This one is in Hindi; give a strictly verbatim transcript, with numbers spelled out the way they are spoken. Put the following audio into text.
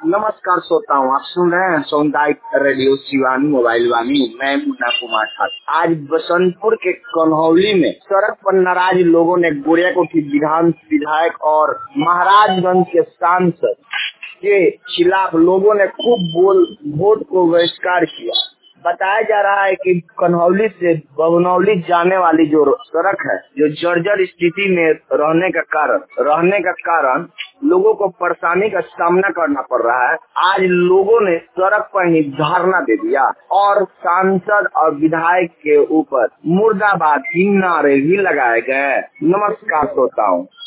नमस्कार श्रोता हूँ, आप सुन रहे हैं सामुदायिक रेडियो शिवानी मोबाइल वाणी। मैं मुन्ना कुमार ठाकुर। आज बसंतपुर के कन्हौली में सड़क पर नाराज लोगों ने गोरियाकोठी विधान विधायक और महाराजगंज के सांसद के खिलाफ लोगों ने खूब बोल वोट को बहिष्कार किया। बताया जा रहा है कि कन्हौली से बगनौली जाने वाली जो सड़क है, जो जर्जर स्थिति में रहने का कारण रहने का कारण लोगों को परेशानी का सामना करना पड़ रहा है। आज लोगों ने सड़क पर ही धरना दे दिया और सांसद और विधायक के ऊपर मुर्दाबाद की नारे भी लगाए गए। नमस्कार श्रोताओं।